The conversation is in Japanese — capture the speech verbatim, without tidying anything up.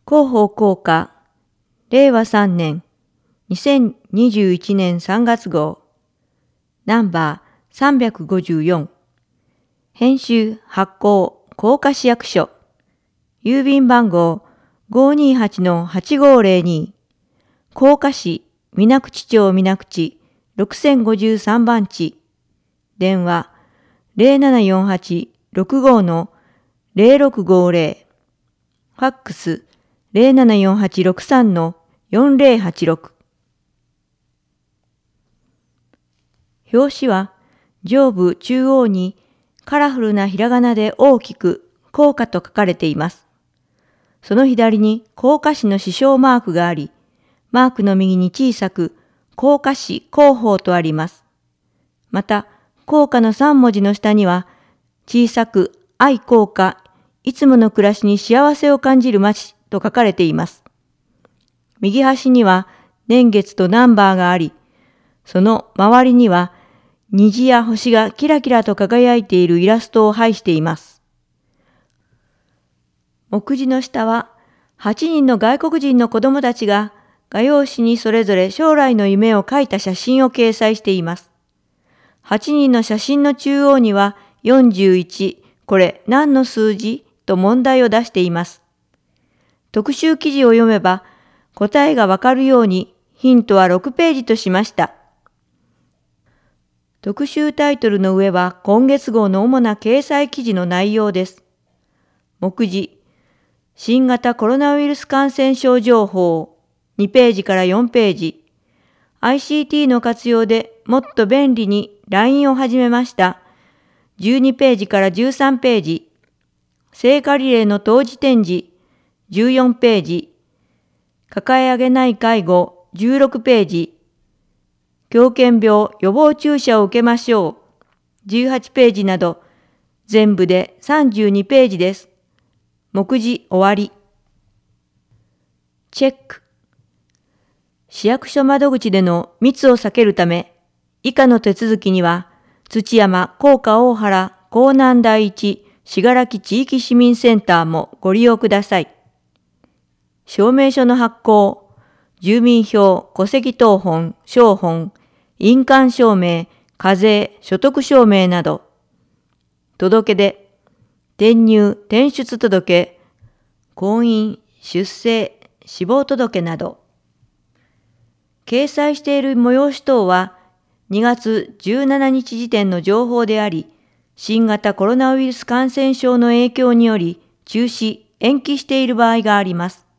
広報効果、れいわさんねん、にせんにじゅういちねんさんがつ号、ナンバーさんびゃくごじゅうよん、編集発行甲賀市役所、郵便番号 ごーにーはちのはちごーぜろに、甲賀市水口町水口ろくせんごじゅうさんばんち、電話ゼロななよんはちろくごのゼロろくごゼロ、ファックスゼロななよんはちろくさんのよんゼロはちろく。表紙は上部中央にカラフルなひらがなで大きく甲賀と書かれています。その左に甲賀市の市章マークがあり、マークの右に小さく甲賀市広報とあります。また、甲賀のさんもじの下には小さく愛甲賀、いつもの暮らしに幸せを感じる街と書かれています。右端には年月とナンバーがあり、その周りには虹や星がキラキラと輝いているイラストを配しています。目次の下ははちにんの外国人の子供たちが画用紙にそれぞれ将来の夢を描いた写真を掲載しています。はちにんの写真の中央にはよんじゅういち、これ何の数字と問題を出しています。特集記事を読めば答えがわかるようにヒントはろくページとしました。特集タイトルの上は今月号の主な掲載記事の内容です。目次、新型コロナウイルス感染症情報、にページからよんページ。アイシーティー の活用でもっと便利に ライン を始めました。じゅうにページからじゅうさんページ。聖火リレーの当時展示、じゅうよんページ。抱え上げない介護、じゅうろくページ。狂犬病予防注射を受けましょう、じゅうはちページなど、全部でさんじゅうにページです。目次終わり。チェック。市役所窓口での密を避けるため、以下の手続きには、土山、甲賀大原、江南第一、信楽地域市民センターもご利用ください。証明書の発行、住民票、戸籍謄本、証本、印鑑証明、課税、所得証明など、届け出、転入、転出届、婚姻、出生、死亡届など、掲載している催し等はにがつじゅうしちにち時点の情報であり、新型コロナウイルス感染症の影響により中止、延期している場合があります。